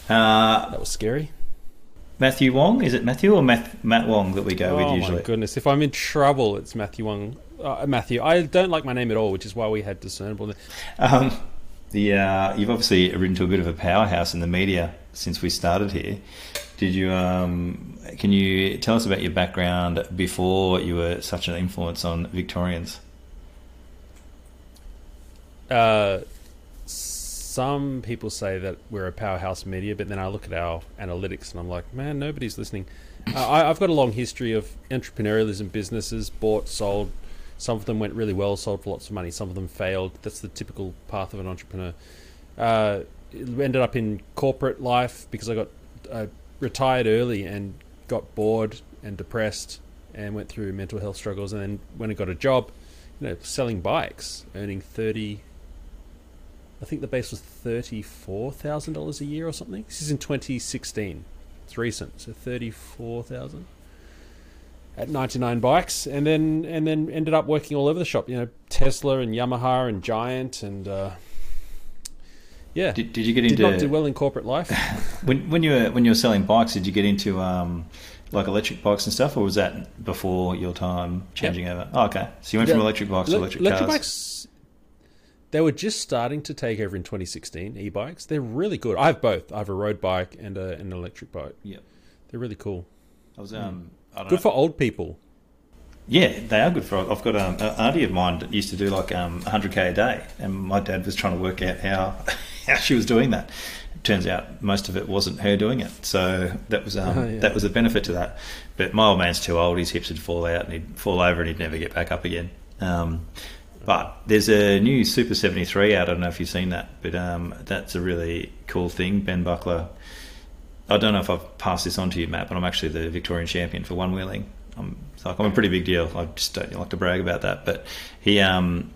That was scary. Matthew Wong, is it Matthew or Matt Wong that we go with usually? Oh my goodness! If I'm in trouble, it's Matthew Wong. Matthew. I don't like my name at all, which is why we had discernible. Um, you've obviously written to a bit of a powerhouse in the media since we started here. Did you? Can you tell us about your background before you were such an influence on Victorians? Some people say that we're a powerhouse media, but then I look at our analytics and I'm like, man, nobody's listening. I've got a long history of entrepreneurialism, businesses, bought, sold. Some of them went really well, sold for lots of money. Some of them failed. That's the typical path of an entrepreneur. Ended up in corporate life because I got retired early and got bored and depressed and went through mental health struggles. And then when I got a job, selling bikes, earning I think the base was $34,000 a year or something. This is in 2016. It's recent, so $34,000 at 99 bikes, and then ended up working all over the shop. Tesla and Yamaha and Giant and yeah. Did you get into? Did not do well in corporate life. when you were selling bikes, did you get into like electric bikes and stuff, or was that before your time changing over? Oh, okay. So you went from electric bikes to electric cars. Bikes. They were just starting to take over in 2016, e-bikes. They're really good. I have both. I have a road bike and an electric bike. Yeah. They're really cool. I was, I don't good know. for old people. Yeah, they are good for. I've got an auntie of mine that used to do like 100k a day, and my dad was trying to work out how she was doing that. It turns out most of it wasn't her doing it, so that was that was a benefit to that. But my old man's too old; his hips would fall out, and he'd fall over, and he'd never get back up again. But there's a new Super 73 out. I don't know if you've seen that, but that's a really cool thing. Ben Buckler. I don't know if I've passed this on to you, Matt, but I'm actually the Victorian champion for one wheeling. I'm a pretty big deal. I just don't like to brag about that. But he, Ben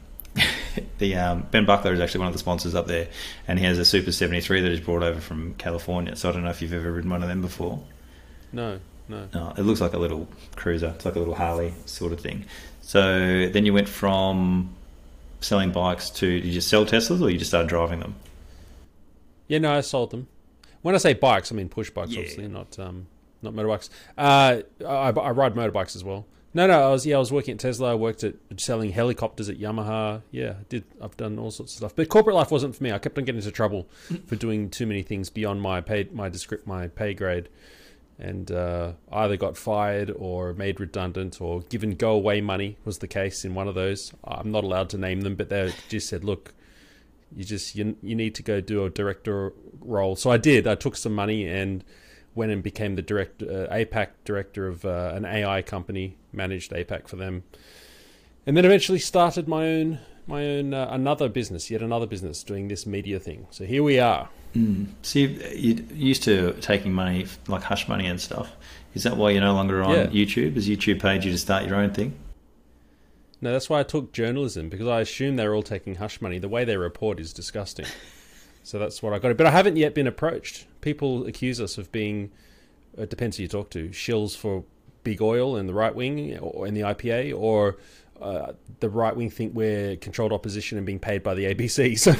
Buckler is actually one of the sponsors up there, and he has a Super 73 that he's brought over from California. So I don't know if you've ever ridden one of them before. No. It looks like a little cruiser. It's like a little Harley sort of thing. So then you went from selling bikes to, did you sell Teslas or you just started driving them? Yeah, no, I sold them. When I say bikes, I mean push bikes, obviously, not motorbikes. I ride motorbikes as well. No, I was working at Tesla. I worked at selling helicopters at Yamaha. Yeah, I've done all sorts of stuff. But corporate life wasn't for me. I kept on getting into trouble for doing too many things beyond my pay grade. And either got fired or made redundant or given go-away money was the case in one of those. I'm not allowed to name them, but they just said, look, you need to go do a director role. So I did. I took some money and went and became the APAC director of an AI company, managed APAC for them. And then eventually started my own another business doing this media thing. So here we are. So you're used to taking money, like hush money and stuff. Is that why you're no longer on YouTube? Has YouTube paid you to start your own thing? No, that's why I took journalism, because I assume they're all taking hush money. The way they report is disgusting. So that's what I got. But I haven't yet been approached. People accuse us of being, it depends who you talk to, shills for big oil and the right wing or in the IPA, or the right wing think we're controlled opposition and being paid by the ABC. So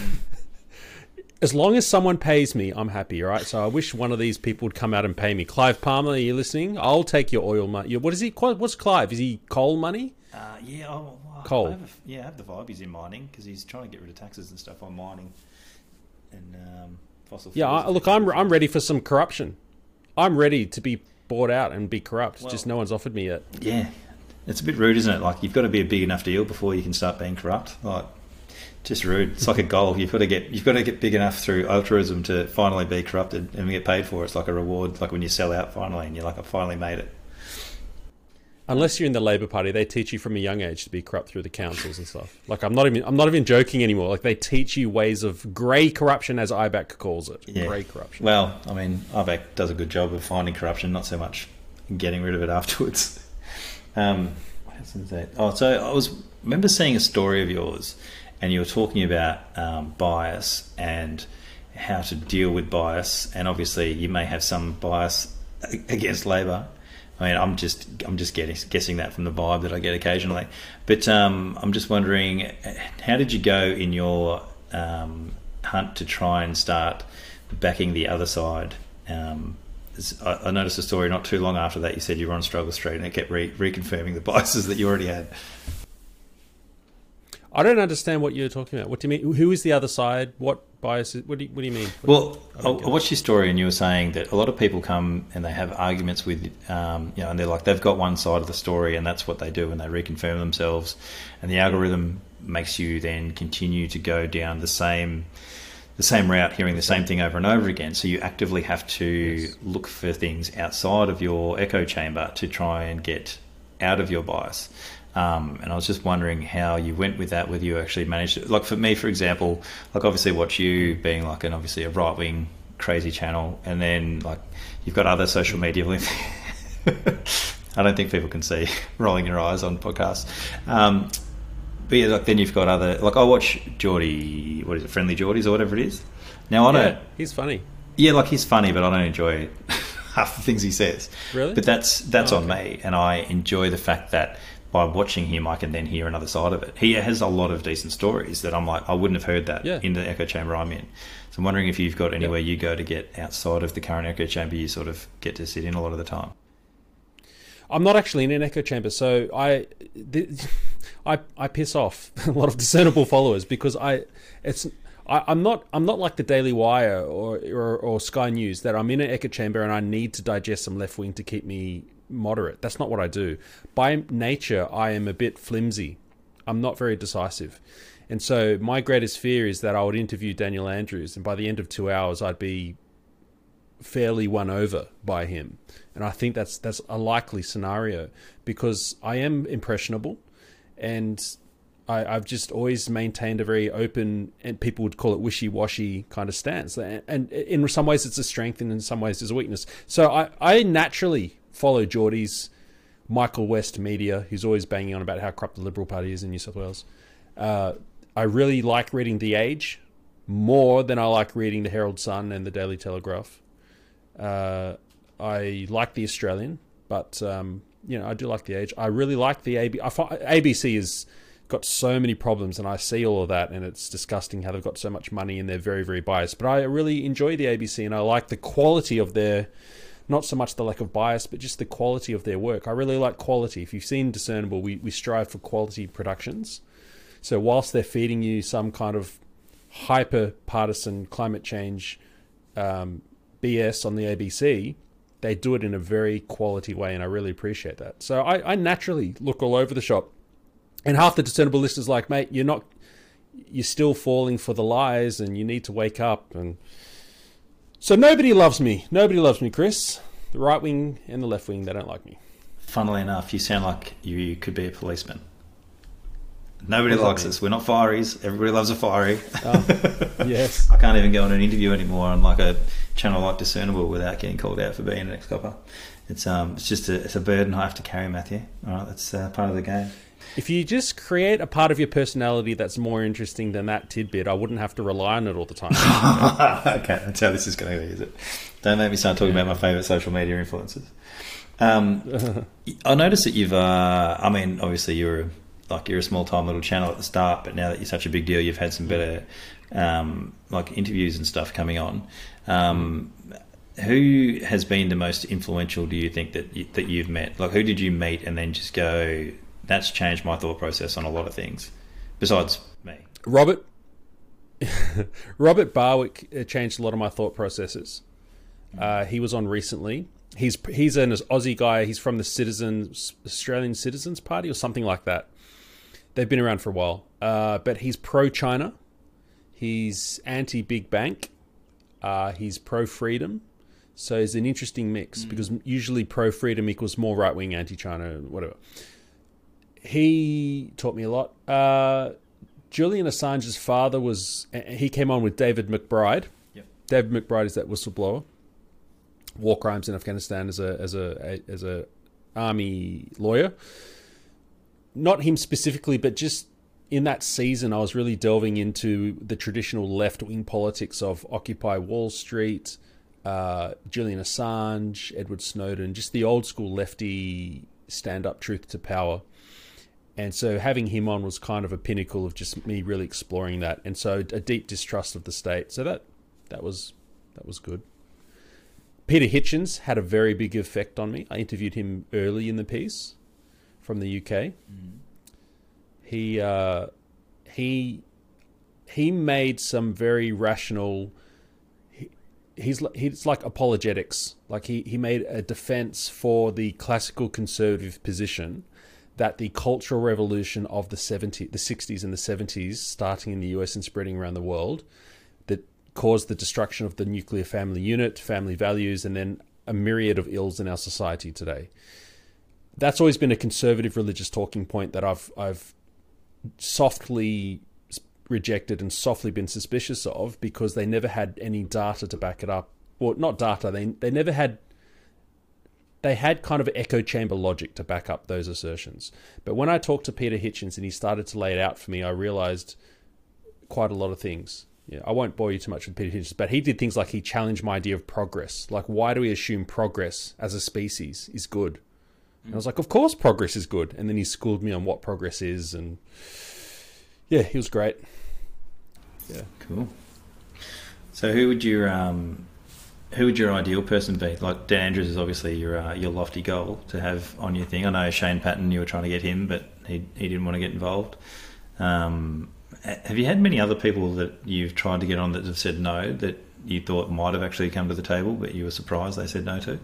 as long as someone pays me, I'm happy, all right? So I wish one of these people would come out and pay me. Clive Palmer, are you listening? I'll take your oil money. What is he? What's Clive? Is he coal money? Coal. I have the vibe he's in mining, because he's trying to get rid of taxes and stuff on mining and fossil fuels. Yeah, look, I'm ready for some corruption. I'm ready to be bought out and be corrupt. Just no one's offered me yet. Yeah, it's a bit rude, isn't it? Like, you've got to be a big enough deal before you can start being corrupt. Like, just rude. It's like a goal. You've got to get big enough through altruism to finally be corrupted and get paid for it. It's like a reward, like when you sell out finally and you're like, I finally made it. Unless you're in the Labor Party, they teach you from a young age to be corrupt through the councils and stuff. Like, I'm not even joking anymore. Like, they teach you ways of grey corruption, as IBAC calls it. Yeah. Grey corruption. Well, I mean, IBAC does a good job of finding corruption, not so much getting rid of it afterwards. What else is that? Oh, so I remember seeing a story of yours, and you were talking about bias and how to deal with bias, and obviously you may have some bias against Labor. I mean, I'm just guessing that from the vibe that I get occasionally. But I'm just wondering, how did you go in your hunt to try and start backing the other side. I noticed a story not too long after that. You said you were on Struggle Street, and it kept reconfirming the biases that you already had. I don't understand what you're talking about. What do you mean? Who is the other side? What biases? What do you mean? I watched your story, and you were saying that a lot of people come and they have arguments with, and they're like, they've got one side of the story, and that's what they do, and they reconfirm themselves, and the algorithm makes you then continue to go down the same route, hearing the same thing over and over again. So you actively have to look for things outside of your echo chamber to try and get out of your bias. And I was just wondering how you went with that, whether you actually managed to, like for me, for example, like obviously watch you being like obviously a right-wing crazy channel, and then like you've got other social media links. I don't think people can see rolling your eyes on podcasts. But yeah, like then you've got other, like I watch Geordie, what is it, Friendly Geordies or whatever it is. Now I don't. He's funny. Yeah, like he's funny, but I don't enjoy half the things he says. Really? But that's on me, and I enjoy the fact that by watching him, I can then hear another side of it. He has a lot of decent stories that I'm like, I wouldn't have heard that in the echo chamber I'm in. So I'm wondering if you've got anywhere you go to get outside of the current echo chamber, you sort of get to sit in a lot of the time. I'm not actually in an echo chamber, so I piss off a lot of discernible followers because I'm not like the Daily Wire or Sky News that I'm in an echo chamber and I need to digest some left wing to keep me moderate. That's not what I do. By nature, I am a bit flimsy. I'm not very decisive. And so my greatest fear is that I would interview Daniel Andrews, and by the end of 2 hours, I'd be fairly won over by him. And I think that's a likely scenario because I am impressionable, and I've just always maintained a very open, and people would call it wishy-washy kind of stance. And in some ways it's a strength, and in some ways it's a weakness. So I naturally follow Geordie's Michael West media, who's always banging on about how corrupt the Liberal Party is in New South Wales. I really like reading The Age more than I like reading the Herald Sun and the Daily Telegraph. I like The Australian, but I do like The Age. I really like the ABC has got so many problems, and I see all of that, and it's disgusting how they've got so much money and they're very, very biased. But I really enjoy the ABC, and I like the quality of their, not so much the lack of bias, but just the quality of their work. I really like quality. If you've seen Discernible, we strive for quality productions. So whilst they're feeding you some kind of hyper-partisan climate change BS on the ABC, they do it in a very quality way, and I really appreciate that. So I naturally look all over the shop. And half the Discernible list is like, mate, you're still falling for the lies, and you need to wake up. And so nobody loves me. Nobody loves me, Chris. The right wing and the left wing, they don't like me. Funnily enough, you sound like you could be a policeman. Nobody likes us. We're not fireys. Everybody loves a fiery. Oh, yes. I can't even go on an interview anymore on like a channel like Discernible without getting called out for being an ex-copper. It's just a burden I have to carry, Matthew. All right, that's part of the game. If you just create a part of your personality that's more interesting than that tidbit, I wouldn't have to rely on it all the time. Okay, that's how this is going to be, is it? Don't make me start talking about my favourite social media influencers. I noticed that you've, obviously you're a small-time little channel at the start, but now that you're such a big deal, you've had some better interviews and stuff coming on. Who has been the most influential, do you think, that you've met? Like, who did you meet and then just go, that's changed my thought process on a lot of things, besides me? Robert Barwick changed a lot of my thought processes. He was on recently. He's an Aussie guy. He's from the Australian Citizens Party or something like that. They've been around for a while, but he's pro-China. He's anti-big bank. He's pro-freedom. So it's an interesting mix because usually pro-freedom equals more right-wing, anti-China, whatever. He taught me a lot. Julian Assange's father he came on with David McBride. Yep. David McBride is that whistleblower. War crimes in Afghanistan as a army lawyer. Not him specifically, but just in that season, I was really delving into the traditional left-wing politics of Occupy Wall Street, Julian Assange, Edward Snowden, just the old-school lefty stand-up truth to power. And so having him on was kind of a pinnacle of just me really exploring that. And so a deep distrust of the state. So that was That was good. Peter Hitchens had a very big effect on me. I interviewed him early in the piece from the UK. He made some very rational. He's like apologetics. Like he made a defense for the classical conservative position that the Cultural Revolution of the 60s and the 70s, starting in the US and spreading around the world, that caused the destruction of the nuclear family unit, family values, and then a myriad of ills in our society today. That's always been a conservative religious talking point that I've softly rejected and softly been suspicious of, because they never had any data to back it up. Well, not data. They never had. They had kind of echo chamber logic to back up those assertions. But when I talked to Peter Hitchens and he started to lay it out for me, I realized quite a lot of things. Yeah, I won't bore you too much with Peter Hitchens, but he did things like he challenged my idea of progress. Like, why do we assume progress as a species is good? And I was like, of course progress is good. And then he schooled me on what progress is. And yeah, he was great. Yeah. Cool. So who would your ideal person be? Like, Dan Andrews is obviously your lofty goal to have on your thing. I know Shane Patton, you were trying to get him, but he didn't want to get involved. Have you had many other people that you've tried to get on that have said no, that you thought might have actually come to the table, but you were surprised they said no to?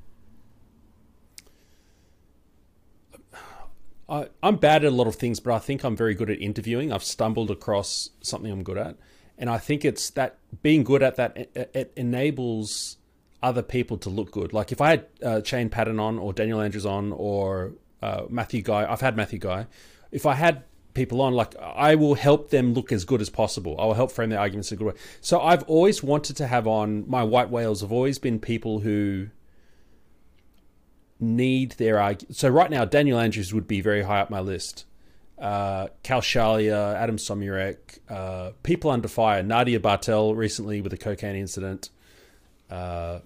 I'm bad at a lot of things, but I think I'm very good at interviewing. I've stumbled across something I'm good at. And I think it's that being good at that, it enables other people to look good. Like if I had Shane Patton on, or Daniel Andrews on, or Matthew Guy, I've had Matthew Guy. If I had people on, like, I will help them look as good as possible. I will help frame their arguments in a good way. So I've always wanted to have on, my white whales have always been people who need their argument. So right now, Daniel Andrews would be very high up my list. Kal Shalia, Adam Somyurek, people under fire. Nadia Bartel recently with a cocaine incident. You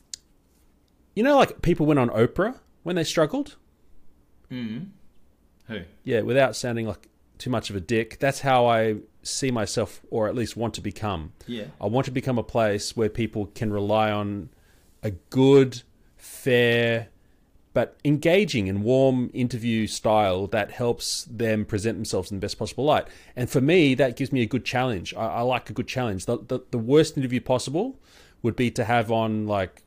know, like people went on Oprah when they struggled. Who? Yeah, without sounding like too much of a dick. That's how I see myself, or at least want to become. Yeah. I want to become a place where people can rely on a good, fair, but engaging and warm interview style that helps them present themselves in the best possible light. And for me, that gives me a good challenge. I like a good challenge. The worst interview possible would be to have on, like,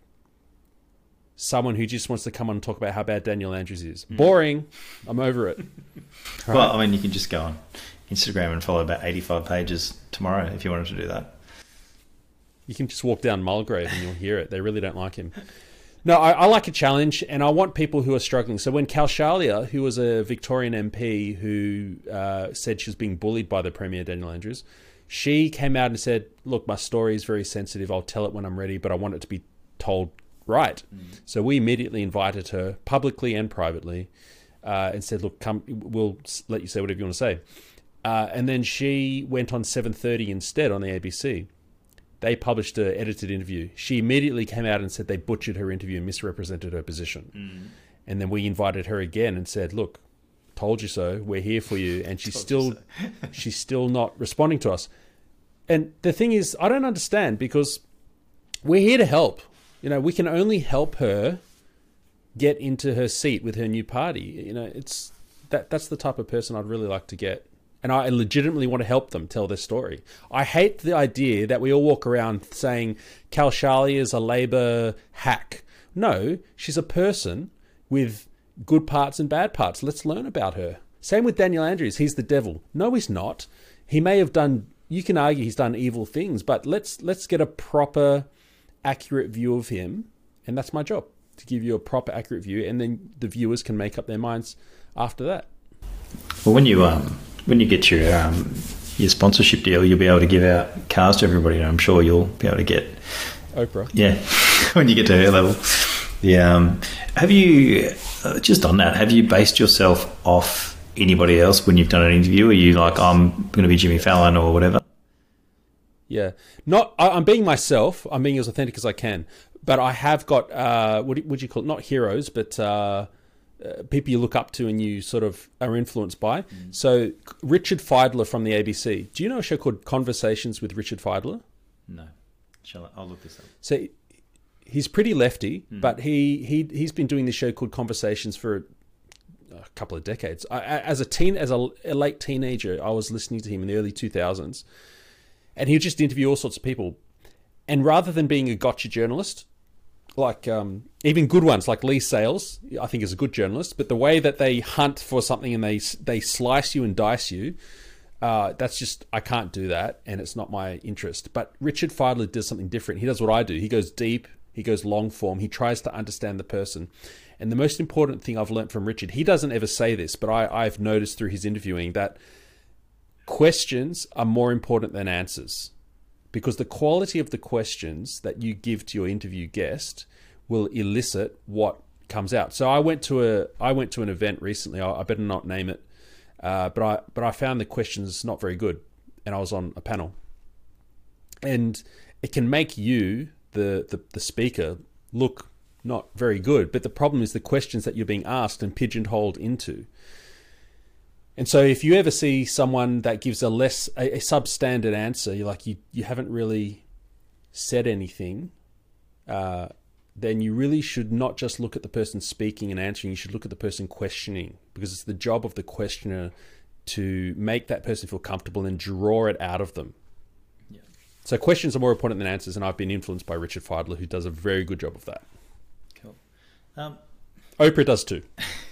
someone who just wants to come on and talk about how bad Daniel Andrews is. Boring. I'm over it. Well, I mean, you can just go on Instagram and follow about 85 pages tomorrow if you wanted to do that. You can just walk down Mulgrave and you'll hear it. They really don't like him. No, I like a challenge, and I want people who are struggling. So when Kal Shalia, who was a Victorian MP who said she was being bullied by the Premier, Daniel Andrews, she came out and said, look, my story is very sensitive. I'll tell it when I'm ready, but I want it to be told right. So we immediately invited her publicly and privately and said, look, come, we'll let you say whatever you want to say. And then she went on 7:30 instead on the ABC. They published an edited interview. She immediately came out and said they butchered her interview and misrepresented her position. And then we invited her again and said, look, told you so, we're here for you. And she's still not responding to us. And the thing is, I don't understand, because we're here to help. You know, we can only help her get into her seat with her new party. You know, that's the type of person I'd really like to get. And I legitimately want to help them tell their story. I hate the idea that we all walk around saying Kal Shalia is a Labor hack. No, she's a person with good parts and bad parts. Let's learn about her. Same with Daniel Andrews. He's the devil. No, he's not. He may have done, you can argue he's done evil things, but let's get a proper, accurate view of him. And that's my job, to give you a proper, accurate view. And then the viewers can make up their minds after that. Well, when you get your sponsorship deal, you'll be able to give out cars to everybody, and I'm sure you'll be able to get Oprah. Yeah, when you get to her level. Yeah. Have you, just on that, have you based yourself off anybody else when you've done an interview? Are you like, I'm going to be Jimmy Fallon or whatever? Yeah. I'm being myself. I'm being as authentic as I can. But I have got, what would you call it? Not heroes, but people you look up to and you sort of are influenced by. So Richard Fidler from the ABC. Do you know a show called Conversations with Richard Fidler? No. I'll look this up. So he's pretty lefty, but he's been doing this show called Conversations for a couple of decades. As a late teenager, I was listening to him in the early 2000s, and he would just interview all sorts of people. And rather than being a gotcha journalist, like even good ones like Lee Sales, I think is a good journalist, but the way that they hunt for something and they slice you and dice you, that's just, I can't do that, and it's not my interest. But Richard Fidler does something different. He does what I do. He goes deep, he goes long form, he tries to understand the person. And the most important thing I've learned from Richard, he doesn't ever say this, but I've noticed through his interviewing that questions are more important than answers, because the quality of the questions that you give to your interview guest will elicit what comes out. So I went to an event recently. I better not name it, but I found the questions not very good, and I was on a panel, and it can make you, the speaker, look not very good. But the problem is the questions that you're being asked and pigeonholed into. And so if you ever see someone that gives a substandard answer, you're like, you haven't really said anything, then you really should not just look at the person speaking and answering, you should look at the person questioning, because it's the job of the questioner to make that person feel comfortable and draw it out of them. Yeah. So questions are more important than answers, and I've been influenced by Richard Fidler, who does a very good job of that. Cool. Oprah does too.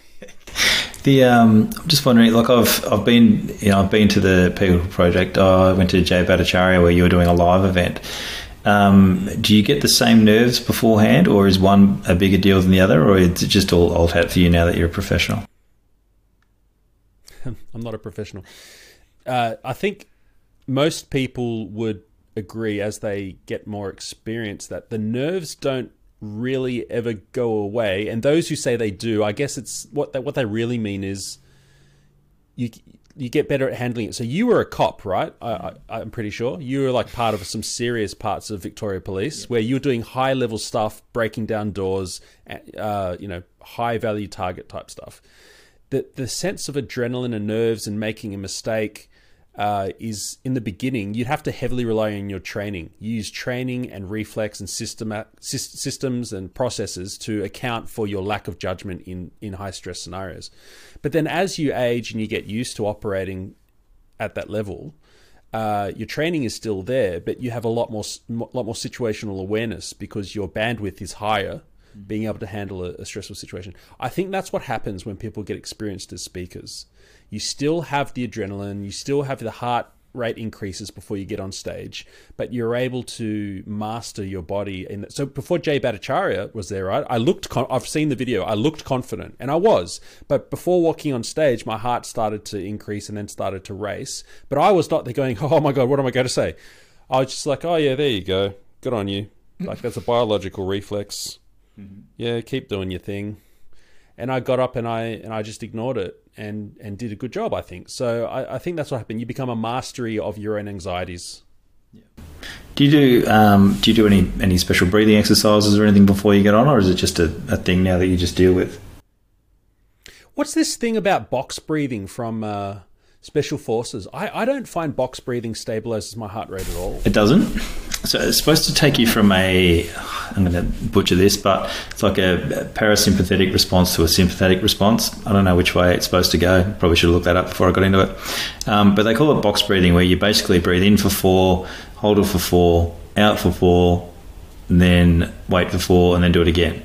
I'm just wondering, like I've been to the People Project. I went to Jay Bhattacharya where you were doing a live event. Do you get the same nerves beforehand, or is one a bigger deal than the other, or is it just all old hat for you now that you're a professional? I'm not a professional. I think most people would agree as they get more experience that the nerves don't really ever go away, and those who say they do, I guess it's what they really mean is you get better at handling it. So you were a cop, right? I'm pretty sure you were like part of some serious parts of Victoria Police, where you were doing high level stuff, breaking down doors, high value target type stuff. The sense of adrenaline and nerves and making a mistake is, in the beginning, you'd have to heavily rely on your training. You use training and reflex and systems and processes to account for your lack of judgment in high stress scenarios. But then as you age and you get used to operating at that level, your training is still there, but you have a lot more situational awareness because your bandwidth is higher, being able to handle a stressful situation. I think that's what happens when people get experienced as speakers. You still have the adrenaline, you still have the heart rate increases before you get on stage, but you're able to master your body. So before Jay Bhattacharya was there, right? I've seen the video, I looked confident, and I was. But before walking on stage, my heart started to increase and then started to race. But I was not there going, oh my God, what am I going to say? I was just like, oh yeah, there you go. Good on you. Like, that's a biological reflex. Mm-hmm. Yeah, keep doing your thing. And I got up and I just ignored it and did a good job, I think. So I think that's what happened. You become a mastery of your own anxieties. Yeah. Do you do any special breathing exercises or anything before you get on, or is it just a thing now that you just deal with? What's this thing about box breathing from Special Forces? I don't find box breathing stabilizes my heart rate at all. It doesn't? So it's supposed to take you from I'm going to butcher this, but it's like a parasympathetic response to a sympathetic response. I don't know which way it's supposed to go. Probably should have looked that up before I got into it. But they call it box breathing, where you basically breathe in for 4, hold it for 4, out for 4, and then wait for 4, and then do it again.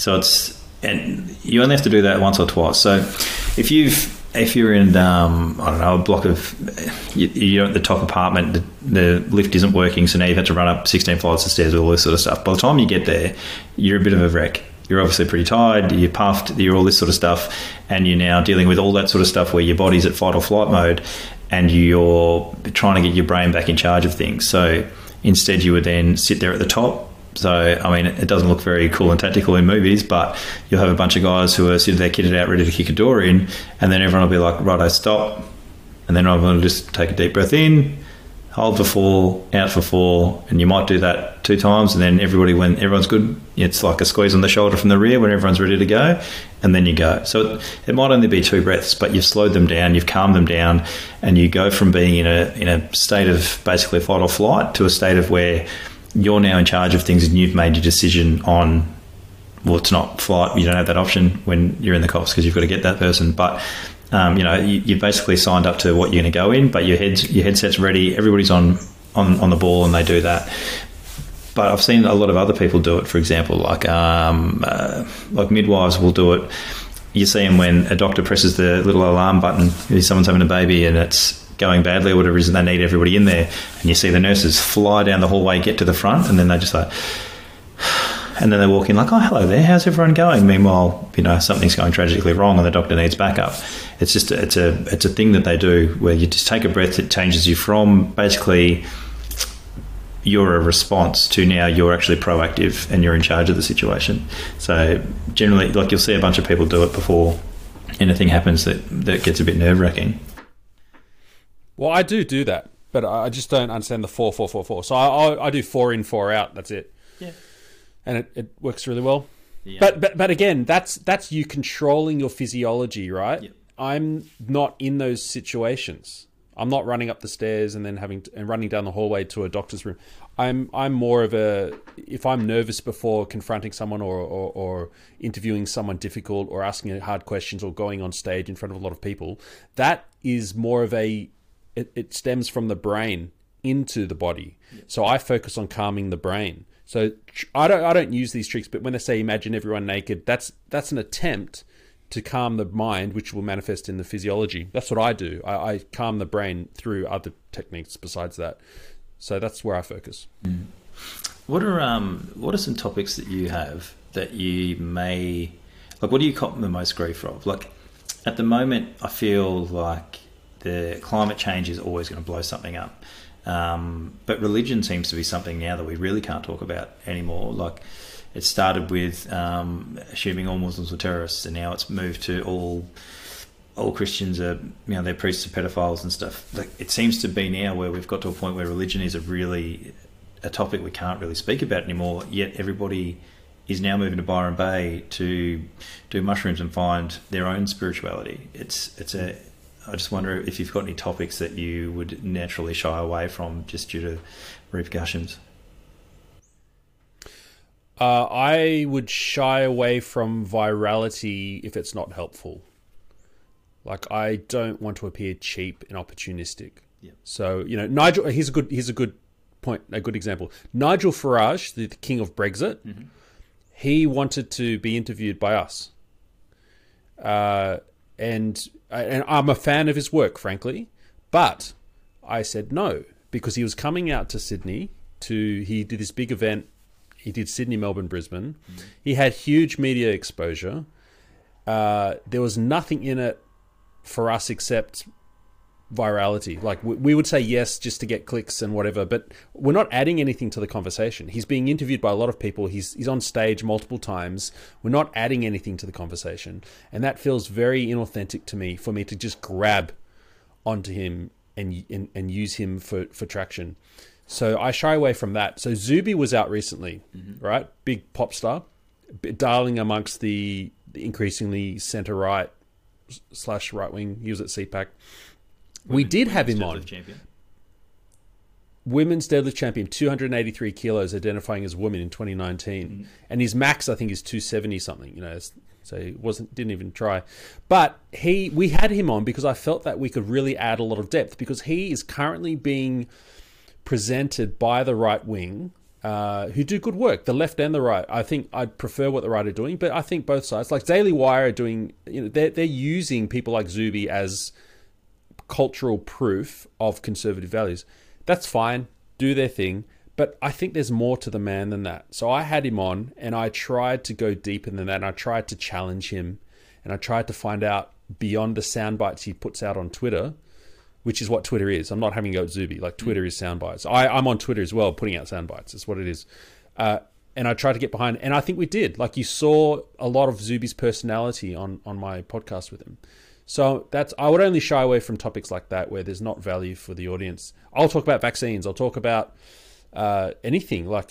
And you only have to do that once or twice. So if you're in, a block of, you're at the top apartment, the lift isn't working, so now you've had to run up 16 flights of stairs, all this sort of stuff. By the time you get there, you're a bit of a wreck. You're obviously pretty tired, you're puffed, you're all this sort of stuff, and you're now dealing with all that sort of stuff where your body's at fight or flight mode, and you're trying to get your brain back in charge of things. So instead you would then sit there at the top. So, I mean, it doesn't look very cool and tactical in movies, but you'll have a bunch of guys who are sitting there kitted out ready to kick a door in, and then everyone will be like, righto, stop. And then everyone will just take a deep breath in, hold for 4, out for 4, and you might do that 2 times, and then when everyone's good, it's like a squeeze on the shoulder from the rear when everyone's ready to go, and then you go. So it might only be 2 breaths, but you've slowed them down, you've calmed them down, and you go from being in a state of basically fight or flight to a state of where you're now in charge of things and you've made your decision on, well, it's not flight. You don't have that option when you're in the cops because you've got to get that person. But, you basically signed up to what you're going to go in, but your headset's ready. Everybody's on the ball and they do that. But I've seen a lot of other people do it. For example, like midwives will do it. You see them when a doctor presses the little alarm button, someone's having a baby and it's going badly or whatever it is, and they need everybody in there. And you see the nurses fly down the hallway, get to the front, and then they just like, and then they walk in like, oh, hello there, how's everyone going? Meanwhile, something's going tragically wrong and the doctor needs backup. It's just it's a thing that they do where you just take a breath. It changes you from basically you're a response to now you're actually proactive and you're in charge of the situation. So generally, like, you'll see a bunch of people do it before anything happens that gets a bit nerve-wracking. Well, I do that, but I just don't understand the 4-4-4-4. So I do 4 in, 4 out. That's it. Yeah, and it works really well. Yeah. But again, that's you controlling your physiology, right? Yep. I'm not in those situations. I'm not running up the stairs and then running down the hallway to a doctor's room. I'm more of if I'm nervous before confronting someone or interviewing someone difficult or asking hard questions or going on stage in front of a lot of people, that is more of it stems from the brain into the body. So I focus on calming the brain. So I don't use these tricks, but when they say imagine everyone naked, that's an attempt to calm the mind, which will manifest in the physiology. That's what I do. I calm the brain through other techniques besides that. So that's where I focus. Mm. What are some topics that you have that you may, like, what do you cop the most grief from? Like, at the moment, I feel like the climate change is always going to blow something up. But religion seems to be something now that we really can't talk about anymore. Like, it started with assuming all Muslims were terrorists, and now it's moved to all Christians are, they're priests are pedophiles and stuff. Like, it seems to be now where we've got to a point where religion is a topic we can't really speak about anymore. Yet everybody is now moving to Byron Bay to do mushrooms and find their own spirituality. I just wonder if you've got any topics that you would naturally shy away from just due to repercussions. I would shy away from virality if it's not helpful. Like, I don't want to appear cheap and opportunistic. Yeah. So, Nigel, here's a good point, a good example. Nigel Farage, the king of Brexit, mm-hmm. He wanted to be interviewed by us. And I'm a fan of his work, frankly, but I said no, because he was coming out to Sydney he did this big event. He did Sydney, Melbourne, Brisbane. Mm-hmm. He had huge media exposure. There was nothing in it for us except virality. Like, we would say yes just to get clicks and whatever, but we're not adding anything to the conversation. He's being interviewed by a lot of people. He's on stage multiple times. We're not adding anything to the conversation. And that feels very inauthentic to me, for me to just grab onto him and use him for traction. So I shy away from that. So Zuby was out recently, mm-hmm. right? Big pop star, darling amongst the increasingly centre-right / right-wing. He was at CPAC. We did have him on. Champion. Women's deadlift champion, 283 kilos, identifying as a woman in 2019. Mm-hmm. And his max, I think, is 270 something, so he didn't even try. But we had him on because I felt that we could really add a lot of depth, because he is currently being presented by the right wing, who do good work, the left and the right. I think I'd prefer what the right are doing, but I think both sides, like Daily Wire, are doing, they're using people like Zuby as cultural proof of conservative values. That's fine, do their thing, but I think there's more to the man than that. So I had him on and I tried to go deeper than that, and I tried to challenge him, and I tried to find out beyond the sound bites he puts out on Twitter, which is what Twitter is. I'm not having a go at Zuby. Like, Twitter is sound bites. I'm on Twitter as well, putting out sound bites. That's what it is. And I tried to get behind, and I think we did. Like, you saw a lot of Zuby's personality on my podcast with him. So I would only shy away from topics like that where there's not value for the audience. I'll talk about vaccines. I'll talk about anything. Like,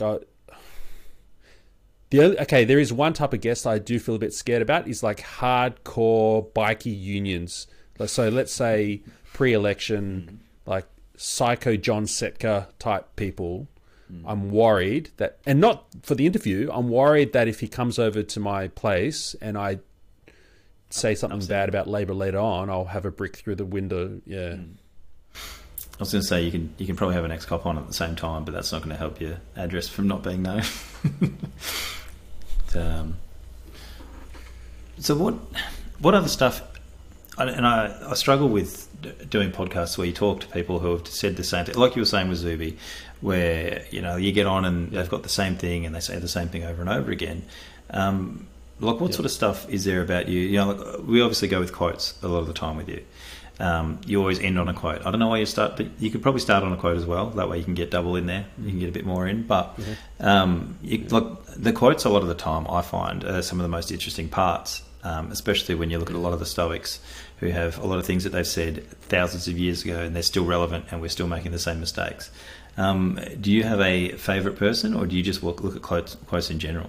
there is one type of guest I do feel a bit scared about, is like hardcore bikie unions. So let's say pre-election, like psycho John Setka type people I'm worried that, and not for the interview, I'm worried that if he comes over to my place and I say something bad about Labor later on, I'll have a brick through the window. Yeah. I was going to say you can probably have an ex-cop on at the same time, but that's not going to help your address from not being known. So what other stuff? And I struggle with doing podcasts where you talk to people who have said the same thing, like you were saying with Zuby, where you get on and they've got the same thing and they say the same thing over and over again. Like what sort of stuff is there about you? Like we obviously go with quotes a lot of the time with you. You always end on a quote. I don't know why you start, but you could probably start on a quote as well. That way you can get double in there. You can get a bit more in. But like the quotes a lot of the time I find are some of the most interesting parts, especially when you look at a lot of the Stoics who have a lot of things that they've said thousands of years ago and they're still relevant and we're still making the same mistakes. Do you have a favourite person, or do you just look at quotes in general?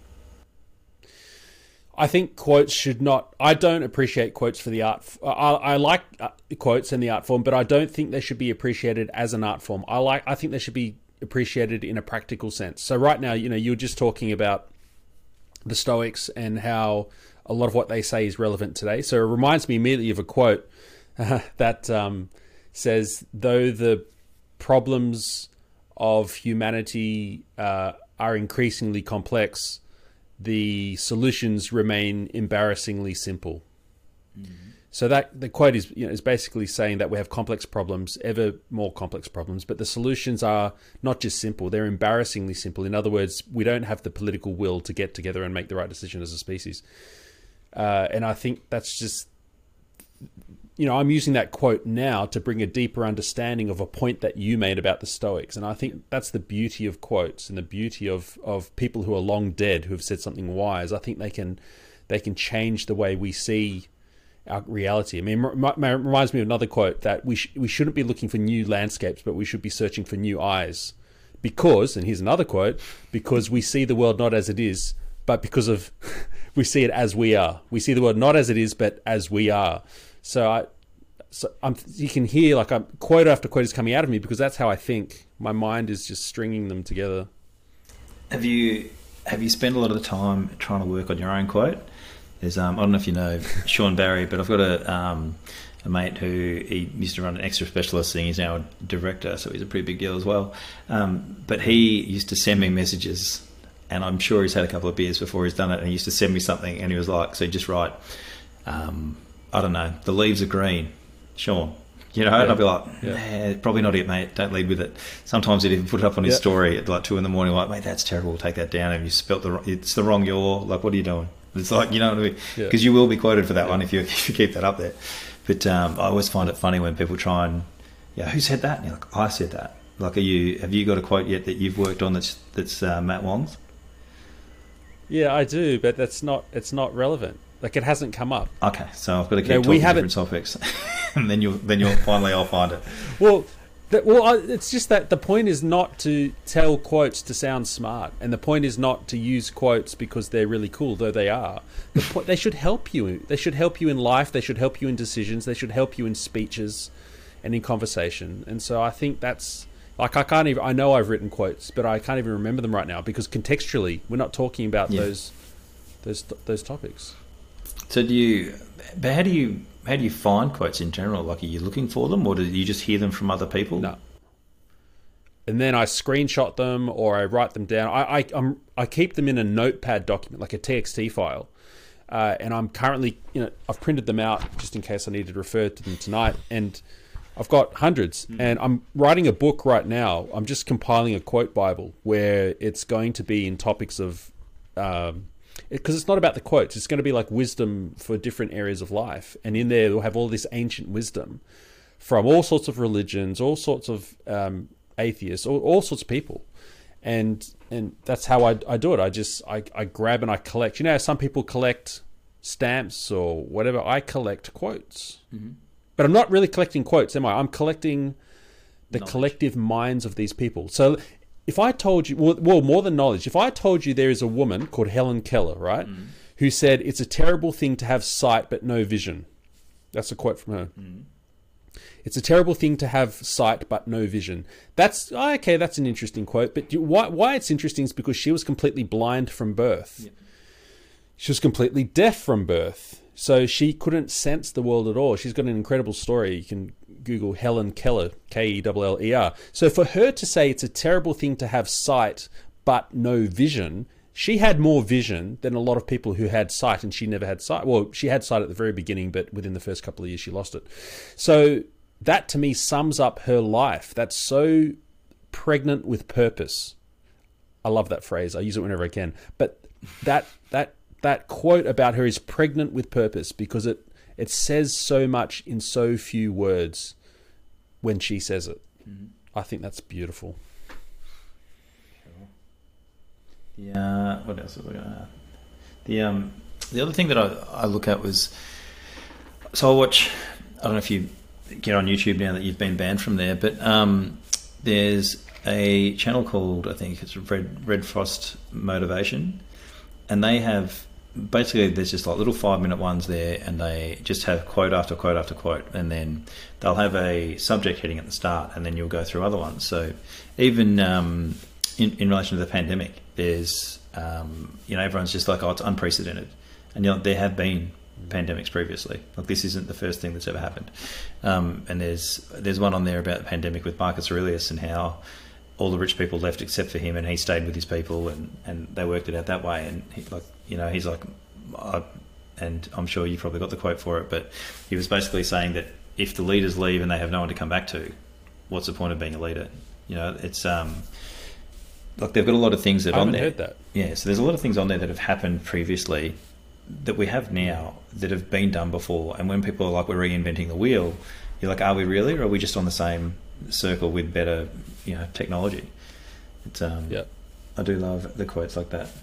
I think quotes should not... I don't appreciate quotes for the art... I like quotes and the art form, but I don't think they should be appreciated as an art form. I think they should be appreciated in a practical sense. So right now, you're just talking about the Stoics and how a lot of what they say is relevant today. So it reminds me immediately of a quote that says, though the problems of humanity are increasingly complex, the solutions remain embarrassingly simple. Mm-hmm. So that the quote is basically saying that we have complex problems, ever more complex problems, but the solutions are not just simple, they're embarrassingly simple. In other words, we don't have the political will to get together and make the right decision as a species. And I think that's just, I'm using that quote now to bring a deeper understanding of a point that you made about the Stoics. And I think that's the beauty of quotes and the beauty of people who are long dead, who have said something wise. I think they can change the way we see our reality. I mean, it reminds me of another quote that we shouldn't be looking for new landscapes, but we should be searching for new eyes. Because, and here's another quote, because we see the world not as it is, but because of we see it as we are. We see the world not as it is, but as we are. So you can hear quote after quote is coming out of me because that's how I think. My mind is just stringing them together. Have you spent a lot of the time trying to work on your own quote? There's I don't know if you know Sean Barry, but I've got a mate who he used to run an extra specialist thing. He's now a director, so he's a pretty big deal as well. But he used to send me messages, and I'm sure he's had a couple of beers before he's done it, and he used to send me something, and he was like, so just write, I don't know, the leaves are green, Sean. And I'd be like, probably not it, mate. Don't lead with it. Sometimes he'd even put it up on his story at like 2 a.m, like, mate, that's terrible. Take that down. And you spelt it's the wrong yaw. Like, what are you doing? It's like, you know what I mean? Because you will be quoted for that one if you keep that up there. But I always find it funny when people try and, who said that? And you're like, I said that. Like, have you got a quote yet that you've worked on that's Matt Wong's? Yeah, I do, but it's not relevant. Like, it hasn't come up. Okay, so I've got to keep talking different topics, and then you'll finally I'll find it. Well, it's just that the point is not to tell quotes to sound smart, and the point is not to use quotes because they're really cool, though they are. They should help you. They should help you in life. They should help you in decisions. They should help you in speeches and in conversation. And so I think that's like I know I've written quotes, but I can't even remember them right now because contextually we're not talking about those topics. So how do you find quotes in general? Like, are you looking for them, or do you just hear them from other people? No. And then I screenshot them or I write them down. I keep them in a notepad document, like a TXT file. And I'm currently, I've printed them out just in case I needed to refer to them tonight. And I've got hundreds. And I'm writing a book right now. I'm just compiling a quote Bible where it's going to be in topics of... because it's not about the quotes. It's going to be like wisdom for different areas of life. And in there, we'll have all this ancient wisdom from all sorts of religions, all sorts of atheists, all sorts of people. And that's how I do it. I grab and I collect. Some people collect stamps or whatever. I collect quotes. Mm-hmm. But I'm not really collecting quotes, am I? I'm collecting the collective minds of these people. So... if I told you, well, more than knowledge, if I told you there is a woman called Helen Keller, right, who said it's a terrible thing to have sight but no vision. That's a quote from her. It's a terrible thing to have sight but no vision. That's okay. That's an interesting quote. But why it's interesting is because she was completely blind from birth. Yeah. She was completely deaf from birth, so she couldn't sense the world at all. She's got an incredible story. You can Google Helen Keller, Keller. So for her to say it's a terrible thing to have sight but no vision, she had more vision than a lot of people who had sight, and she never had sight. Well, she had sight at the very beginning, but within the first couple of years she lost it. So that to me sums up her life. That's so pregnant with purpose. I love that phrase. I use it whenever I can. But that quote about her is pregnant with purpose, because it says so much in so few words when she says it. Mm-hmm. I think that's beautiful. Yeah. What else was I going to add? The other thing that I look at was, so I watch, I don't know if you get on YouTube now that you've been banned from there, but there's a channel called, I think it's Red Frost Motivation, and they have, basically there's just like little 5-minute ones there, and they just have quote after quote after quote, and then they'll have a subject heading at the start, and then you'll go through other ones. So even in relation to the pandemic, there's everyone's just like, oh, it's unprecedented, and there have been pandemics previously. Like, this isn't the first thing that's ever happened. And there's one on there about the pandemic with Marcus Aurelius, and how all the rich people left except for him, and he stayed with his people, and they worked it out that way. And he's like, and I'm sure you probably got the quote for it, but he was basically saying that if the leaders leave and they have no one to come back to, what's the point of being a leader? It's like, they've got a lot of things that on there. I haven't heard that. Yeah, so there's a lot of things on there that have happened previously that we have now that have been done before. And when people are like, we're reinventing the wheel, you're like, are we really, or are we just on the same circle with better, technology? It's I do love the quotes like that.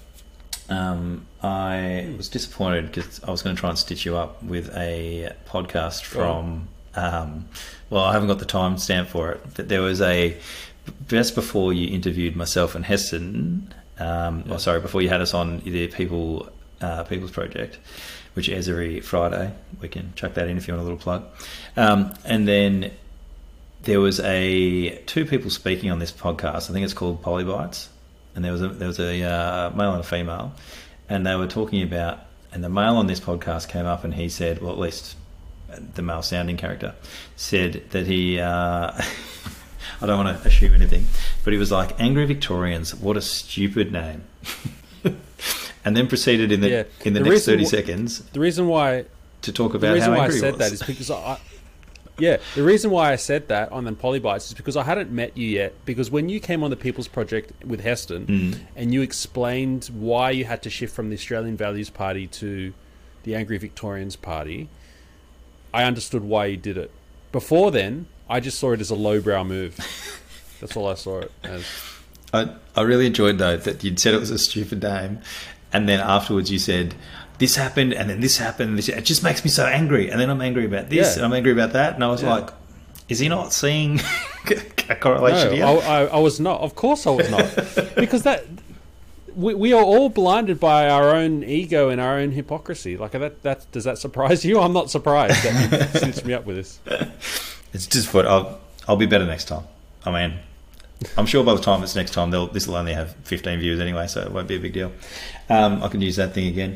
I was disappointed because I was going to try and stitch you up with a podcast from well, I haven't got the time stamp for it, but there was just before you interviewed myself and Heston, before you had us on the People's Project, which airs every Friday. We can chuck that in if you want a little plug. And then there was two people speaking on this podcast. I think it's called Polybites, and there was a male and a female, and they were talking about. And the male on this podcast came up, and he said, well, at least the male sounding character said that he. I don't want to assume anything, but he was like, "Angry Victorians, what a stupid name." And then proceeded in the next 30 seconds. The reason why to talk about how angry I said that is because the reason why I said that on the Polybites is because I hadn't met you yet. Because when you came on the People's Project with Heston and you explained why you had to shift from the Australian Values Party to the Angry Victorians Party, I understood why you did it. Before then, I just saw it as a lowbrow move. That's all I saw it as. I really enjoyed, though, that you'd said it was a stupid name, and then afterwards you said, this happened, and then this happened. It just makes me so angry, and then I'm angry about this, and I'm angry about that, and I was like, is he not seeing a correlation here? I was not. Of course I was not. Because we are all blinded by our own ego and our own hypocrisy. Like, that does that surprise you? I'm not surprised that you stitched me up with this. It's just what I'll be better next time. I mean, I'm sure by the time it's next time, this will only have 15 views anyway, so it won't be a big deal. I can use that thing again.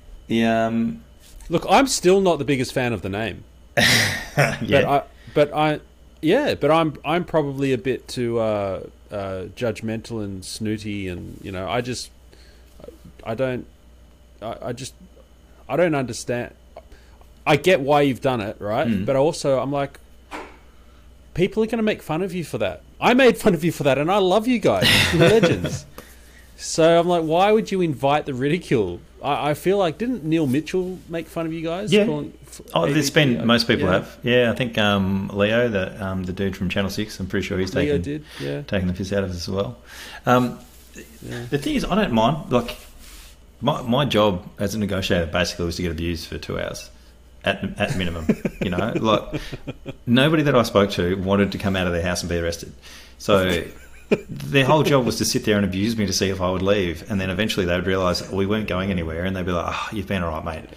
Look, I'm still not the biggest fan of the name. But I'm probably a bit too judgmental and snooty, and I don't understand. I get why you've done it, right? But also, I'm like, people are going to make fun of you for that. I made fun of you for that, and I love you guys. You're legends. So I'm like, why would you invite the ridicule? I feel like, didn't Neil Mitchell make fun of you guys? Yeah. Most people have. Yeah, I think Leo, the dude from Channel 6, I'm pretty sure he's taking the piss out of us as well. The thing is, I don't mind. Like, my job as a negotiator basically was to get abused for 2 hours. At minimum, like, nobody that I spoke to wanted to come out of their house and be arrested. So their whole job was to sit there and abuse me to see if I would leave. And then eventually they would realise we weren't going anywhere, and they'd be like, "Oh, you've been all right, mate."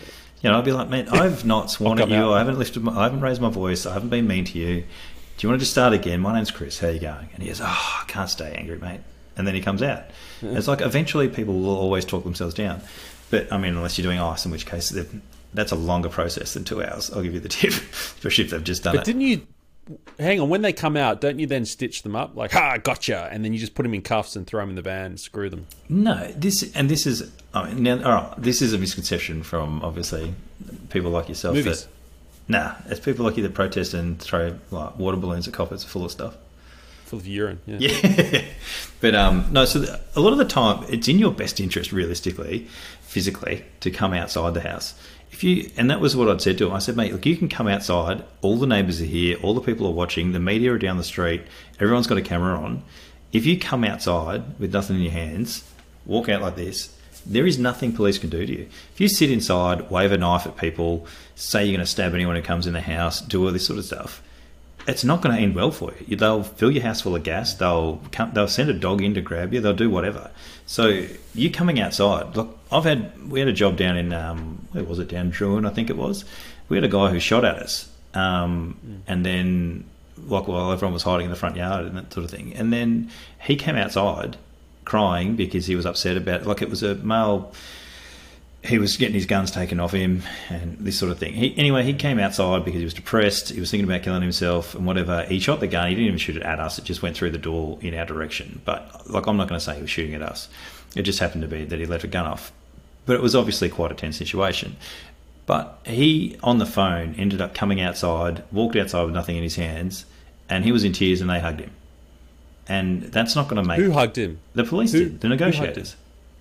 I'd be like, man, I've not sworn at you. I haven't raised my voice. I haven't been mean to you. Do you want to just start again? My name's Chris. How you going? And he goes, I can't stay angry, mate. And then he comes out. Yeah. It's like eventually people will always talk themselves down. But, I mean, unless you're doing ice, in which case that's a longer process than 2 hours. I'll give you the tip, especially if they've just done it. But didn't you... Hang on, when they come out, don't you then stitch them up? Like, gotcha! And then you just put them in cuffs and throw them in the van and screw them. No, this is... this is a misconception from, obviously, people like yourself. Movies. It's people like you that protest and throw like water balloons at coppers full of stuff. Full of urine, yeah. Yeah. But, no, so a lot of the time, it's in your best interest, realistically, physically, to come outside the house. And that was what I'd said to him. I said, mate, look, you can come outside. All the neighbours are here. All the people are watching. The media are down the street. Everyone's got a camera on. If you come outside with nothing in your hands, walk out like this, there is nothing police can do to you. If you sit inside, wave a knife at people, say you're going to stab anyone who comes in the house, do all this sort of stuff, it's not going to end well for you. They'll fill your house full of gas. They'll send a dog in to grab you. They'll do whatever. So you coming outside. Look, we had a job down in where was it? Down Druin, I think it was. We had a guy who shot at us, and then while everyone was hiding in the front yard and that sort of thing. And then he came outside crying because he was upset about it. Like it was a male. He was getting his guns taken off him and this sort of thing. He came outside because he was depressed. He was thinking about killing himself and whatever. He shot the gun. He didn't even shoot it at us. It just went through the door in our direction. But like, I'm not going to say he was shooting at us. It just happened to be that he let a gun off. But it was obviously quite a tense situation. But he, on the phone, ended up coming outside, walked outside with nothing in his hands, and he was in tears and they hugged him. And that's not going to make... Who hugged him? The police did. The negotiators.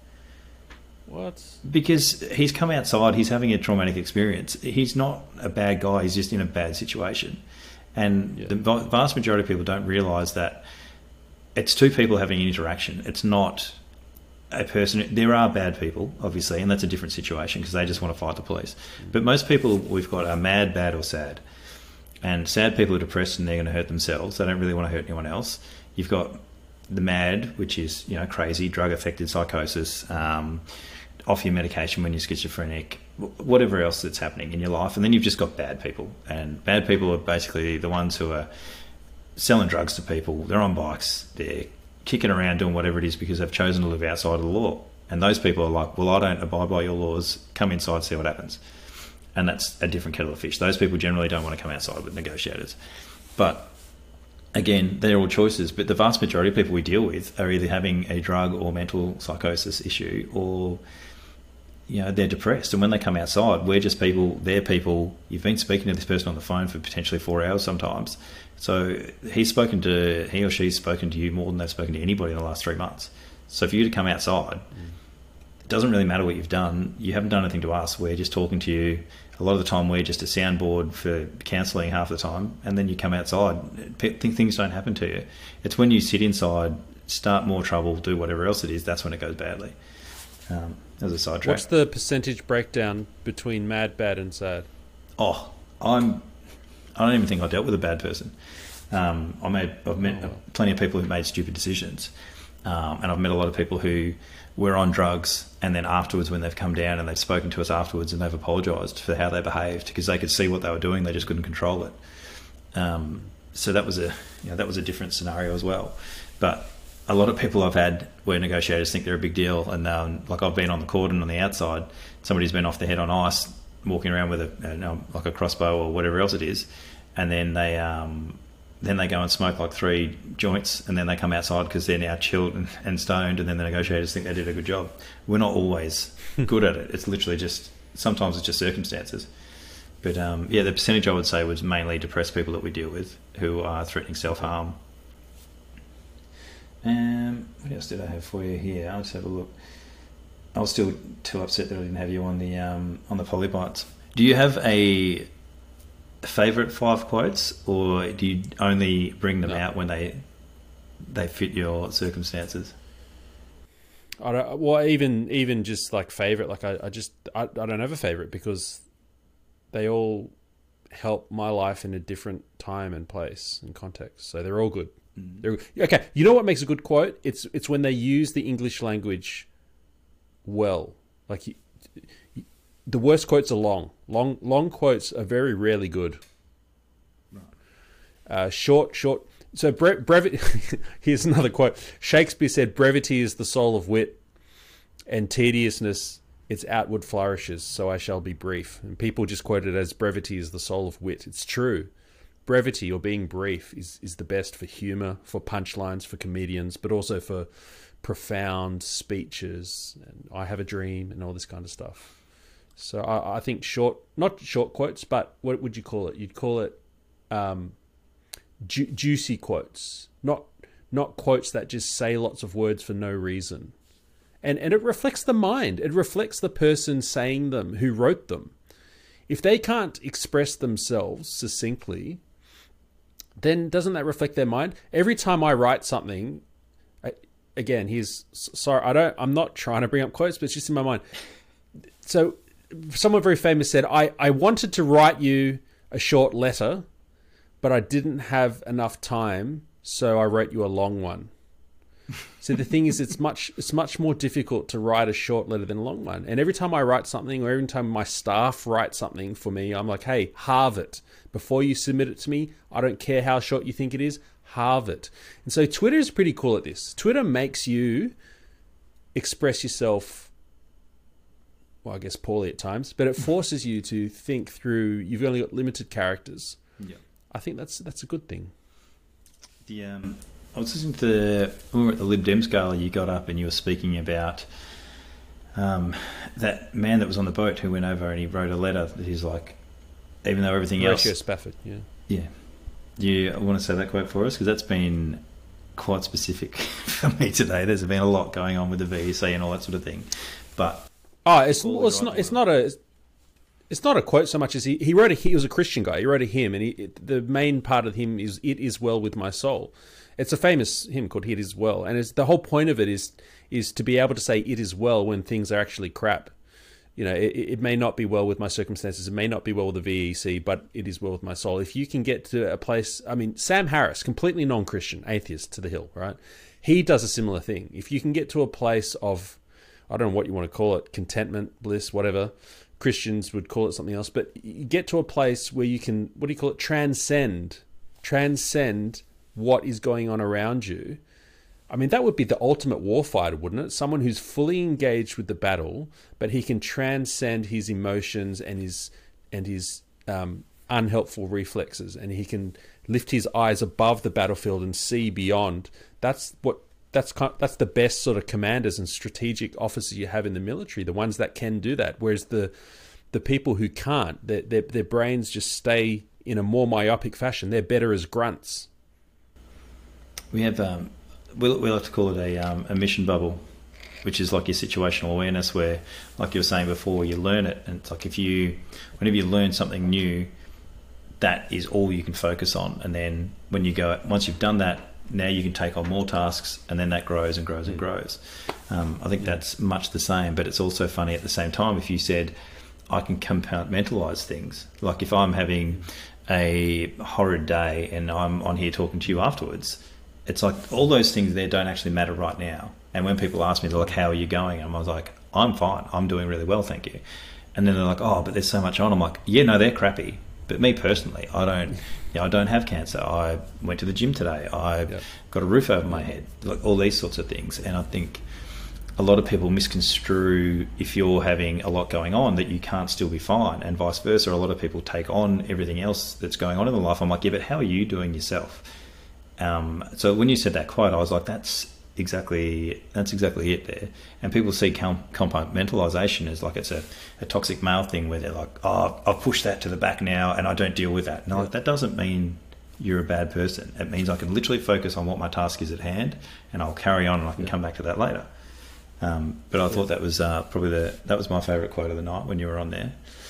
What? Because he's come outside, he's having a traumatic experience. He's not a bad guy, he's just in a bad situation. And the vast majority of people don't realise that it's two people having an interaction. It's not a person. There are bad people, obviously, and that's a different situation because they just want to fight the police. But most people we've got are mad, bad or sad. And sad people are depressed and they're going to hurt themselves. They don't really want to hurt anyone else. You've got the mad, which is, crazy, drug-affected psychosis, off your medication when you're schizophrenic, whatever else that's happening in your life. And then you've just got bad people. And bad people are basically the ones who are selling drugs to people. They're on bikes. They're kicking around doing whatever it is because they've chosen to live outside of the law. And those people are like, well, I don't abide by your laws. Come inside, see what happens. And that's a different kettle of fish. Those people generally don't want to come outside with negotiators. But again, they're all choices. But the vast majority of people we deal with are either having a drug or mental psychosis issue, or they're depressed. And when they come outside, we're just people, they're people. You've been speaking to this person on the phone for potentially 4 hours sometimes. So he or she's spoken to you more than they've spoken to anybody in the last 3 months. So for you to come outside, it doesn't really matter what you've done. You haven't done anything to us. We're just talking to you. A lot of the time, we're just a soundboard for counselling half the time. And then you come outside, things don't happen to you. It's when you sit inside, start more trouble, do whatever else it is, that's when it goes badly. As a sidetrack. What's the percentage breakdown between mad, bad, and sad? I don't even think I dealt with a bad person. I've met plenty of people who made stupid decisions, and I've met a lot of people who were on drugs, and then afterwards, when they've come down and they've spoken to us afterwards, and they've apologised for how they behaved because they could see what they were doing, they just couldn't control it. So that was a different scenario as well. But a lot of people I've had where negotiators think they're a big deal, and like I've been on the cordon on the outside, somebody's been off the head on ice, walking around with like a crossbow or whatever else it is, and then they go and smoke like 3 joints, and then they come outside because they're now chilled and stoned, and then the negotiators think they did a good job. We're not always good at it. It's literally sometimes it's just circumstances. But the percentage I would say was mainly depressed people that we deal with who are threatening self-harm. What else did I have for you here? I'll just have a look. I was still too upset that I didn't have you on the polybites. Do you have a favourite 5 quotes, or do you only bring them out when they fit your circumstances? I don't. Well, even just like favourite, like I don't have a favourite because they all help my life in a different time and place and context. So they're all good. Okay, you know what makes a good quote? It's when they use the English language well. Like the worst quotes are long. Long quotes are very rarely good. Short. So brevity. Here's another quote. Shakespeare said, "Brevity is the soul of wit, and tediousness its outward flourishes. So I shall be brief." And people just quote it as brevity is the soul of wit. It's true. Brevity, or being brief, is the best for humor, for punchlines, for comedians, but also for profound speeches and "I have a dream" and all this kind of stuff. So I think not short quotes, but what would you call it? You'd call it juicy quotes, not quotes that just say lots of words for no reason. And it reflects the mind. It reflects the person saying them, who wrote them. If they can't express themselves succinctly, then doesn't that reflect their mind? Every time I write something, again, I'm not trying to bring up quotes, but it's just in my mind. So someone very famous said, I wanted to write you a short letter, but I didn't have enough time, so I wrote you a long one. So the thing is, it's much more difficult to write a short letter than a long one. And every time I write something, or every time my staff write something for me, I'm like, hey, halve it. Before you submit it to me, I don't care how short you think it is, halve it. And so Twitter is pretty cool at this. Twitter makes you express yourself, well, I guess poorly at times, but it forces you to think through. You've only got limited characters. Yeah, I think that's a good thing. I was listening to when we were at the Lib Dems Gala. You got up and you were speaking about that man that was on the boat who went over and he wrote a letter that he's like, even though everything Horatio else. Spafford, yeah. Yeah. Do you want to say that quote for us? Because that's been quite specific for me today. There's been a lot going on with the VEC and all that sort of thing. But it's not a quote so much as he wrote he was a Christian guy. He wrote a hymn, and the main part of him is "It is well with my soul." It's a famous hymn called "It Is Well," and the whole point of it is to be able to say "it is well" when things are actually crap. You know, it may not be well with my circumstances, it may not be well with the VEC, but it is well with my soul. If you can get to a place, I mean, Sam Harris, completely non-Christian, atheist to the hill, right? He does a similar thing. If you can get to a place of, I don't know what you want to call it, contentment, bliss, whatever. Christians would call it something else, but you get to a place where you can, what do you call it, transcend what is going on around you. I mean, that would be the ultimate warfighter, wouldn't it? Someone who's fully engaged with the battle, but he can transcend his emotions and his unhelpful reflexes, and he can lift his eyes above the battlefield and see beyond. That's the best sort of commanders and strategic officers you have in the military, the ones that can do that. Whereas the people who can't, their brains just stay in a more myopic fashion. They're better as grunts. We have we like to call it a mission bubble, which is like your situational awareness, where, like you were saying before, you learn it, and it's like whenever you learn something new, that is all you can focus on. And then once you've done that, now you can take on more tasks, and then that grows and grows and grows. I think that's much the same, but it's also funny at the same time if you said, I can compartmentalize things. Like if I'm having a horrid day and I'm on here talking to you afterwards, it's like all those things there don't actually matter right now. And when people ask me, they're like, how are you going? And I was like, I'm fine. I'm doing really well, thank you. And then they're like, oh, but there's so much on. I'm like, yeah, no, they're crappy. But me personally, I don't have cancer. I went to the gym today. I've got a roof over my head. Like all these sorts of things. And I think a lot of people misconstrue if you're having a lot going on that you can't still be fine, and vice versa. A lot of people take on everything else that's going on in their life. I'm like, yeah, but how are you doing yourself? So when you said that quote, I was like, that's exactly it there. And people see compartmentalization as like it's a toxic male thing where they're like, oh, I've pushed that to the back now and I don't deal with that. No, that doesn't mean you're a bad person. It means I can literally focus on what my task is at hand, and I'll carry on and I can come back to that later. But I thought that was probably that was my favourite quote of the night when you were on there.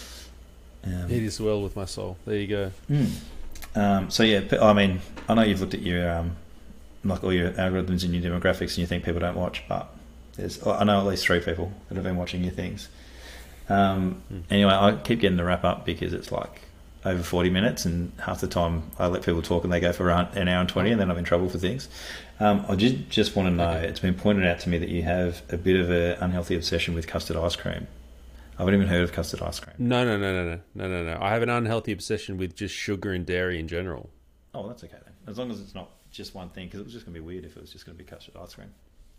It is well with my soul. There you go. So yeah, I mean, I know you've looked at your like all your algorithms and your demographics, and you think people don't watch, but I know at least 3 people that have been watching your things. Anyway, I keep getting the wrap up because it's like over 40 minutes, and half the time I let people talk and they go for an hour and 20, and then I'm in trouble for things. I just want to know, it's been pointed out to me that you have a bit of an unhealthy obsession with custard ice cream. I haven't even heard of custard ice cream. No. I have an unhealthy obsession with just sugar and dairy in general. Oh, that's okay then. As long as it's not just one thing, because it was just going to be weird if it was just going to be custard ice cream.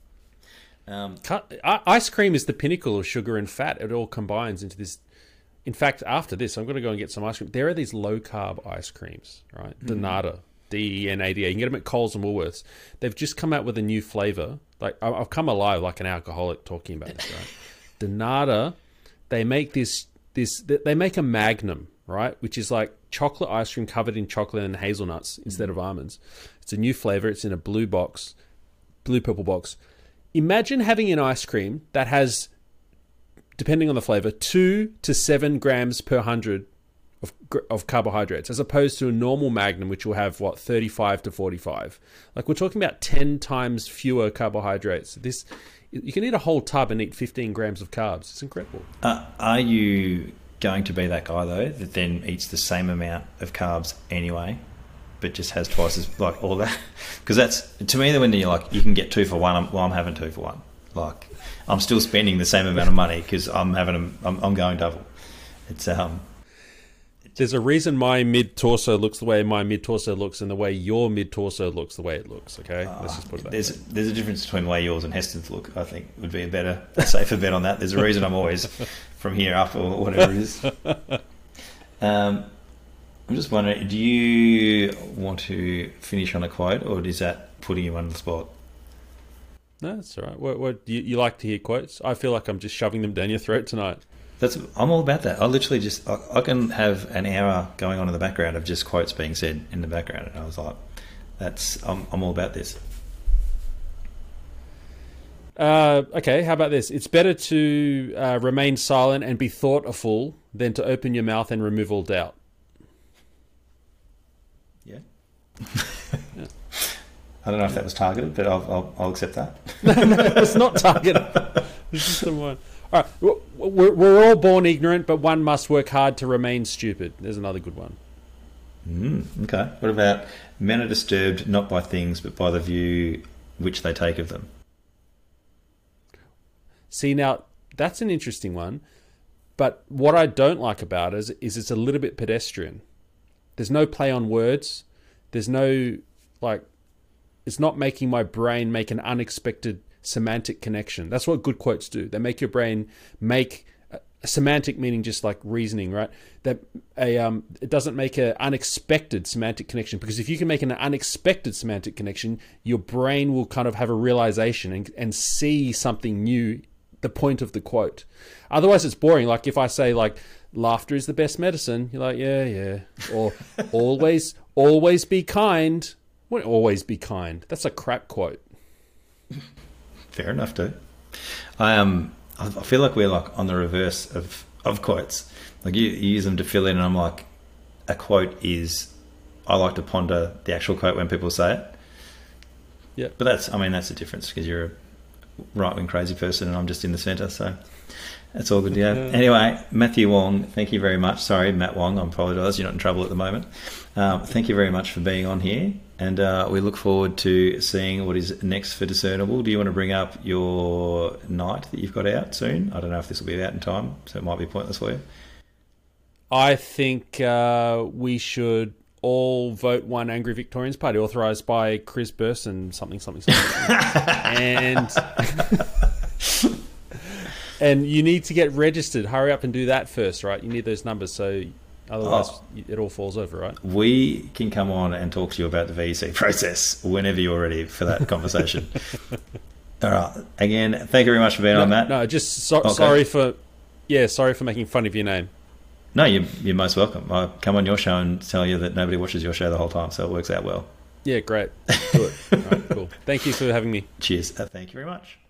Ice cream is the pinnacle of sugar and fat. It all combines into this. In fact, after this, I'm going to go and get some ice cream. There are these low-carb ice creams, right? Denada, Denada. You can get them at Coles and Woolworths. They've just come out with a new flavour. Like I've come alive like an alcoholic talking about this, right? Denada, they make they make a Magnum, right? Which is like chocolate ice cream covered in chocolate and hazelnuts instead of almonds. It's a new flavour. It's in a blue purple box. Imagine having an ice cream that has, depending on the flavour, 2 to 7 grams per 100 of carbohydrates, as opposed to a normal Magnum, which will have, 35 to 45. Like, we're talking about 10 times fewer carbohydrates. You can eat a whole tub and eat 15 grams of carbs. It's incredible. Are you going to be that guy, though, that then eats the same amount of carbs anyway, but just has twice as, like, all that? Because that's, to me, when you're like, you can get 2 for 1, I'm having 2 for 1. Like, I'm still spending the same amount of money because I'm going double. It's There's a reason my mid-torso looks the way my mid-torso looks and the way your mid-torso looks the way it looks, okay? Let's just put it that way. There's a difference between the way yours and Heston's look, I think, would be a safer bet on that. There's a reason I'm always from here up or whatever it is. I'm just wondering, do you want to finish on a quote, or is that putting you on the spot? No, that's all right. What you like to hear quotes? I feel like I'm just shoving them down your throat tonight. I'm all about that. I literally I can have an hour going on in the background of just quotes being said in the background, and I was like, I'm all about this. Okay, how about this? It's better to remain silent and be thought a fool than to open your mouth and remove all doubt. Yeah. Yeah. I don't know if that was targeted, but I'll accept that. No, it's not targeted. It's just the one. All right, we're all born ignorant, but one must work hard to remain stupid. There's another good one. Okay. What about men are disturbed not by things, but by the view which they take of them? See, now, that's an interesting one. But what I don't like about it is it's a little bit pedestrian. There's no play on words. There's no, it's not making my brain make an unexpected semantic connection. That's what good quotes do. They make your brain make a semantic, meaning just like reasoning, right? It doesn't make an unexpected semantic connection, because if you can make an unexpected semantic connection, your brain will kind of have a realization and see something new, the point of the quote. Otherwise, it's boring. Like if I say laughter is the best medicine, you're like, yeah. Or always be kind. What, always be kind? That's a crap quote. Fair enough, too. I feel like we're like on the reverse of quotes. Like you use them to fill in, and I'm like, a quote is, I like to ponder the actual quote when people say it. Yeah. But that's the difference, because you're a right-wing crazy person and I'm just in the centre, so that's all good to have. Anyway, Matthew Wong, thank you very much. Sorry, Matt Wong, I apologise. You're not in trouble at the moment. Thank you very much for being on here. And we look forward to seeing what is next for Discernible. Do you want to bring up your night that you've got out soon? I don't know if this will be out in time, so it might be pointless for you. I think we should all vote One Angry Victorians Party, authorised by Chris Burson, something. And you need to get registered. Hurry up and do that first, right? You need those numbers, so otherwise it all falls over, right? We can come on and talk to you about the VEC process whenever you're ready for that conversation. All right. Again, thank you very much for being on, Matt. No, just sorry for making fun of your name. No, you're most welcome. I'll come on your show and tell you that nobody watches your show the whole time, so it works out well. Yeah, great. Do it. All right, cool. Thank you for having me. Cheers. Thank you very much.